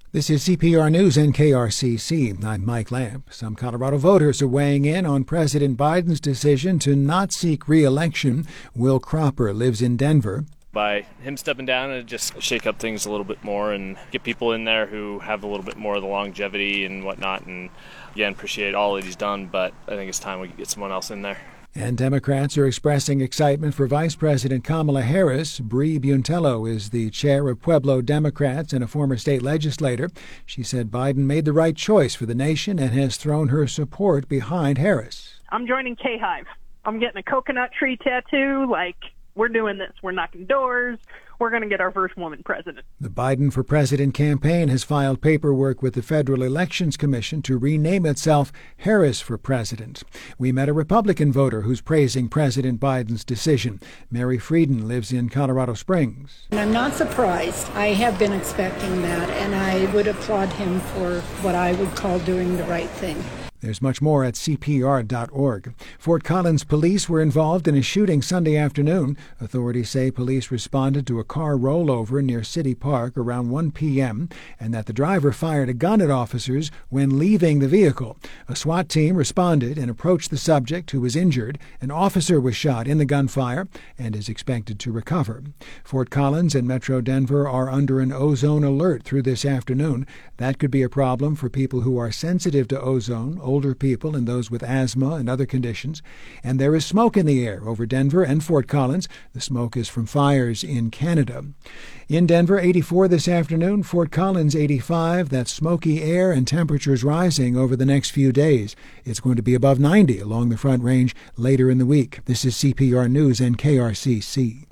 This is CPR News and KRCC. I'm Mike Lamp. Some Colorado voters are weighing in on President Biden's decision to not seek re-election. Will Cropper lives in Denver. By him stepping down, and just shake up things a little bit more and get people in there who have a little bit more of the longevity and whatnot. And again, appreciate all that he's done, but I think it's time we get someone else in there. And Democrats are expressing excitement for Vice President Kamala Harris. Bree Buntello is the chair of Pueblo Democrats and a former state legislator. She said Biden made the right choice for the nation and has thrown her support behind Harris. I'm joining K-Hive. I'm getting a coconut tree tattoo. We're doing this. We're knocking doors. We're going to get our first woman president. The Biden for President campaign has filed paperwork with the Federal Elections Commission to rename itself Harris for President. We met a Republican voter who's praising President Biden's decision. Mary Frieden lives in Colorado Springs. I'm not surprised. I have been expecting that, and I would applaud him for what I would call doing the right thing. There's much more at CPR.org. Fort Collins police were involved in a shooting Sunday afternoon. Authorities say police responded to a car rollover near City Park around 1 p.m. and that the driver fired a gun at officers when leaving the vehicle. A SWAT team responded and approached the subject, who was injured. An officer was shot in the gunfire and is expected to recover. Fort Collins and Metro Denver are under an ozone alert through this afternoon. That could be a problem for people who are sensitive to ozone, older people and those with asthma and other conditions. And there is smoke in the air over Denver and Fort Collins. The smoke is from fires in Canada. In Denver, 84 this afternoon. Fort Collins, 85. That's smoky air and temperatures rising over the next few days. It's going to be above 90 along the Front Range later in the week. This is CPR News and KRCC.